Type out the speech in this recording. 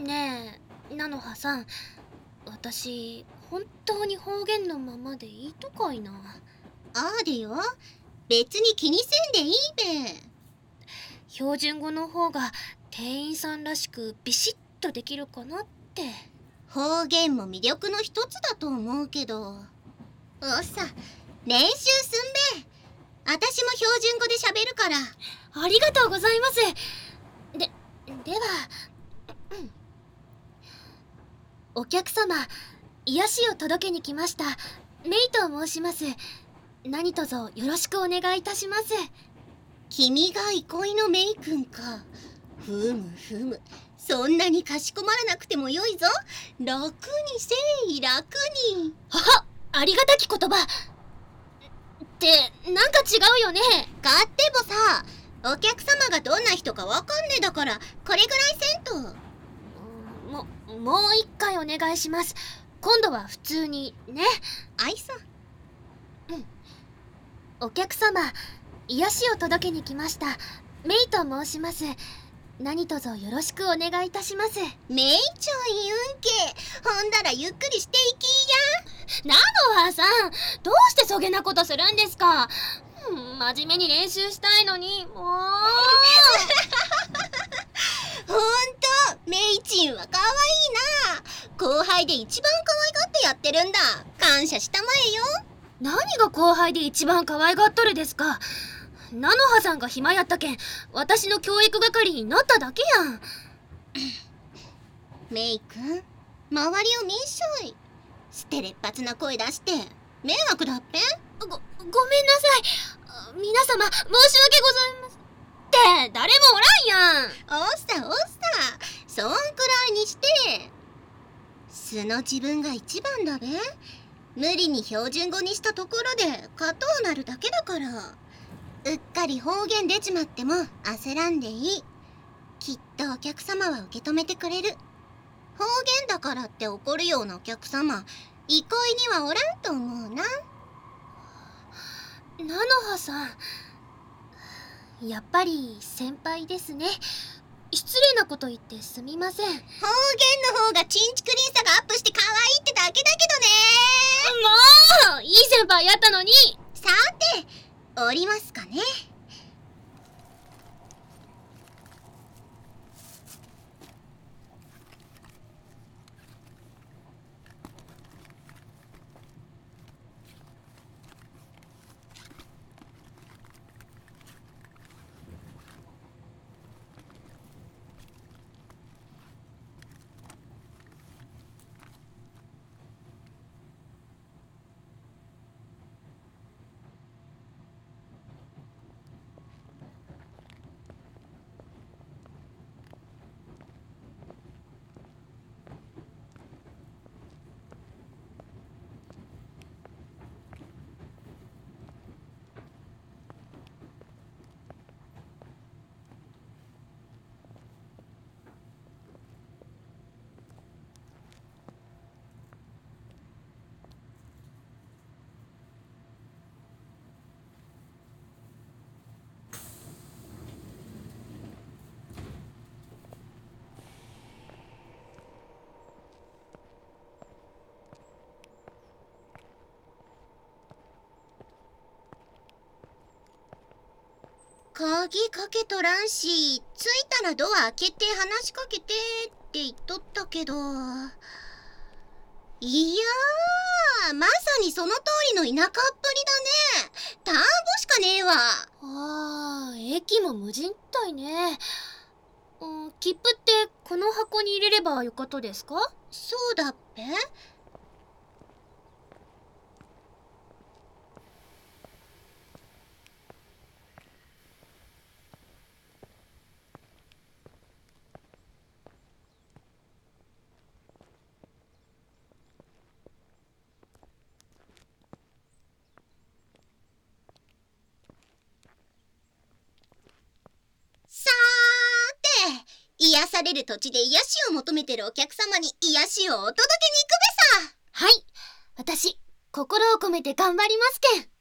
ねえ、菜の葉さん、私、本当に方言のままでいいとかいな。 あるよ。別に気にせんでいいべ。 標準語の方が店員さんらしくビシッとできるかなって。 方言も魅力の一つだと思うけど。おっさ、練習すんべ。私も標準語で喋るから。 ありがとうございます。では、お客様、癒しを届けに来ました。メイと申します。何卒よろしくお願いいたします。 君が憩いのメイ君か。ふむふむ。そんなにかしこまらなくてもよいぞ。楽にせい、楽に。 ありがたき言葉。ってなんか違うよね。 かってもさ、お客様がどんな人かわかんねえだから、これぐらいせんと。 もう一回お願いします。今度は普通にね。 あいさ。 お客様、癒しを届けに来ました。メイと申します。何卒よろしくお願いいたします。 メイちゃん言うんけ。ほんだらゆっくりしていき菜の葉さん、どうしてそげなことするんですか。真面目に練習したいのに、もう。 ほんと、メイチンはかわいいな。後輩で一番可愛がってやってるんだ。感謝したまえよ。 何が後輩で一番可愛がっとるですか。菜の葉さんが暇やったけん、私の教育係になっただけやん。 メイ君、周りを見んしょい。ステレっぱつな声出して迷惑だっぺ。 ごめんなさい。皆様、申し訳ございません。って誰もおらんやん。 おっさおっさ、そんくらいにして。素の自分が一番だべ。無理に標準語にしたところで勝とうなるだけだから。うっかり方言出ちまっても焦らんでいい。きっとお客様は受け止めてくれる。方言だからって怒るようなお客様、憩いにはおらんと思うな。 菜の葉さん、やっぱり先輩ですね。失礼なこと言ってすみません。 方言の方がチンチクリンさがアップして可愛いってだけだけもういい先輩やったのに。 どね。さて、降りますかね。鍵かけとらんし、着いたらドア開けて話しかけてって言っとったけど。いやー、まさにその通りの田舎っぷりだね。田んぼしかねえわ。 駅も無人体ね。切符ってこの箱に入れればよかとですか。 そうだっぺ。さーて、癒される土地で癒しを求めてるお客様に癒しをお届けに行くべさ。 はい、私心を込めて頑張りますけん。